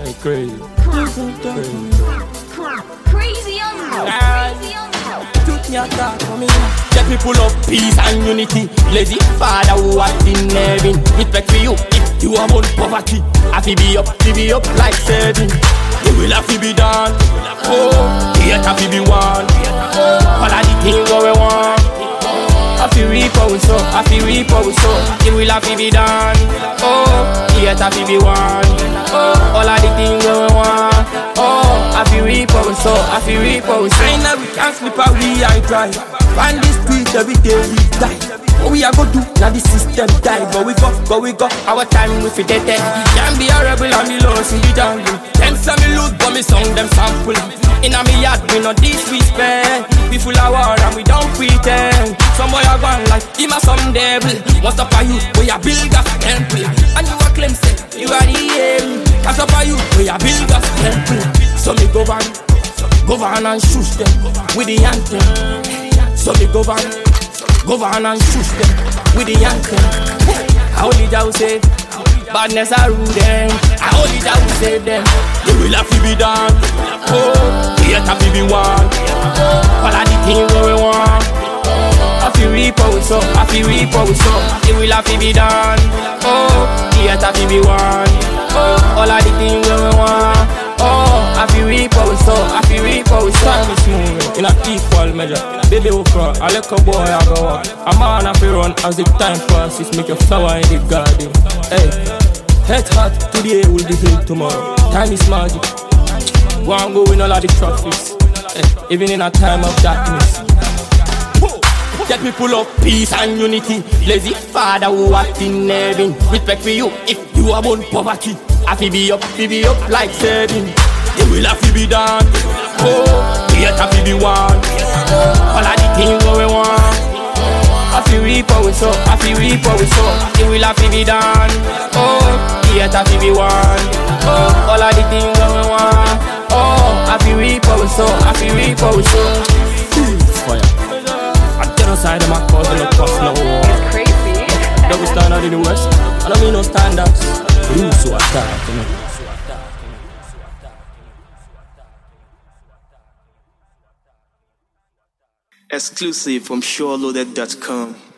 crazy. Crazy on Get people of peace and unity. Lazy father who was in heaven. Respect for you if you are on poverty. I feel be up like 7. You will have to be done. Oh, you have to be one. All of the things what we want. I feel reap out so. You will have to be done. Oh, you have to be one. Oh, all of the things what we want. Oh, I feel reap out so. I know we can't slip away and try. Find the street every day we die. What we are gonna do? Now the system die. But we go. Our time we fit dead. Can't be a rebel and be lost in the jungle. Them say me loot but me song them sample. In a me yard we no disrespect. We full of war and we don't pretend. Some boy a gone like him a some devil. What's up for you? We a build a temple. And you a claim say you are the aim. What's up for you? We a build a temple. So me govern and shush them with the anthem. So me govern and shush them with the anthem. I only Jah save, badness I rule them. I only Jah save them. You will have to be done. Oh, you have to be one. All of the things what we want. I feel reap out so. You will have to be done. Oh, you have to be one. Oh, all of the things what we want. Oh, I feel reap out so. Time is moving in a equal measure. Baby okra, I like a boy I go up. A man have to run as the time passes. Make a flower in the garden. Hey, head hot today will be healed tomorrow. Time is magic. Go and go in all of the traffics. Hey, even in a time of darkness. Get people of peace and unity. Lazy father who act in heaven. Respect for you if you are born poverty. I feel be up like 7. You will have to be done. Oh, you have to be one. All of the things what we want. I feel reap out so. You will have to be done. Oh, you have to be one. Oh, all of the things what we want. Oh, I feel reap out so. Fire. I genocide them, I cause them to cost no war. It's crazy. Double standard in the West. I don't mean no stand-ups. You so attack, you know. Exclusive from SureLoaded.com.